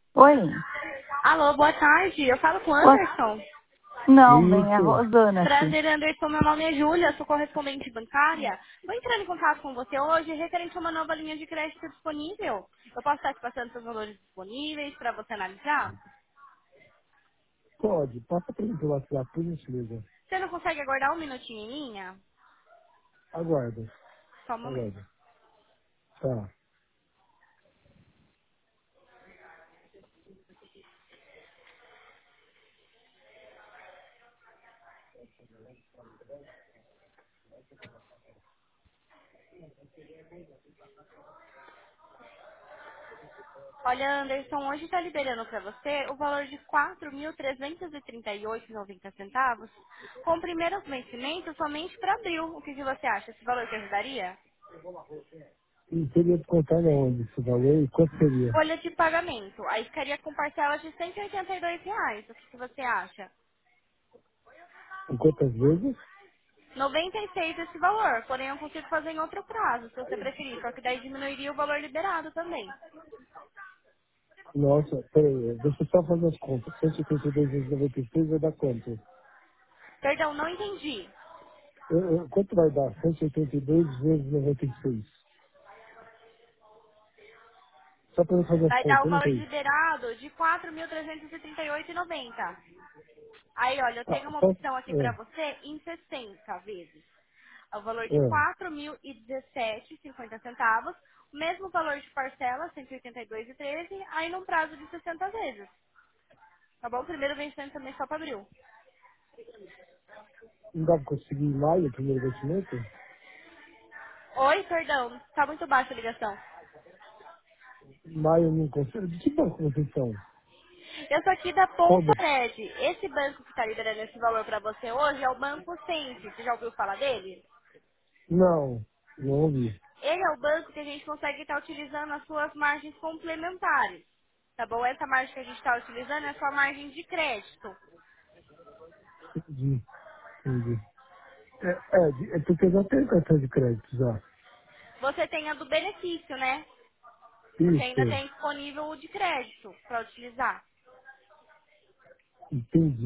Oi? Alô, boa tarde. Eu falo com o Boa- Anderson. Não, bem, é a Isso. Rosana aqui. Prazer, Anderson. Meu nome é Júlia, sou correspondente bancária. Vou entrar em contato com você hoje referente a uma nova linha de crédito disponível. Eu posso estar te passando seus valores disponíveis para você analisar? Pode. Passa para mim pelo WhatsApp, por gentileza. Você não consegue aguardar um minutinho em linha? Aguarda. Só um momento. Aguarda. Tá. Olha, Anderson, hoje está liberando para você o valor de R$ 4.338,90, com primeiros vencimentos somente para abril. O que você acha? Esse valor te ajudaria? E teria de contar na onde esse valor e quanto seria? Folha de pagamento. Aí ficaria com parcelas de R$ 182. O que você acha? Em quantas vezes? 96 esse valor, porém eu consigo fazer em outro prazo, se você preferir. Só que daí diminuiria o valor liberado também. Nossa, peraí. Deixa eu só fazer as contas. 182 vezes 96 vai dar quanto? Perdão, não entendi. Quanto vai dar? 182 vezes 96. Só para eu fazer as Vai dar contas, o eu não valor sei. liberado de R$ 4.338,90. Aí, olha, eu Ah, tenho uma só... opção aqui para você em 60 vezes. O valor de É. 4.017,50. O mesmo valor de parcela, 182,13, aí num prazo de 60 vezes. Tá bom? O primeiro vencimento também só para abril. Não dá para conseguir em maio o primeiro investimento? Oi, perdão. Tá muito baixa a ligação. Maio eu não consigo. De que banco vocês são? Eu sou aqui da Qual Ponto banco? Red. Esse banco que está liberando esse valor para você hoje é o Banco Sense. Você já ouviu falar dele? Não, não ouvi. Ele é o banco que a gente consegue estar utilizando as suas margens complementares. Tá bom? Essa margem que a gente está utilizando é a sua margem de crédito. Entendi, entendi. É porque eu já tenho cartão de crédito já. Você tem a do benefício, né? Você ainda Isso, tem disponível o de crédito para utilizar. entendi.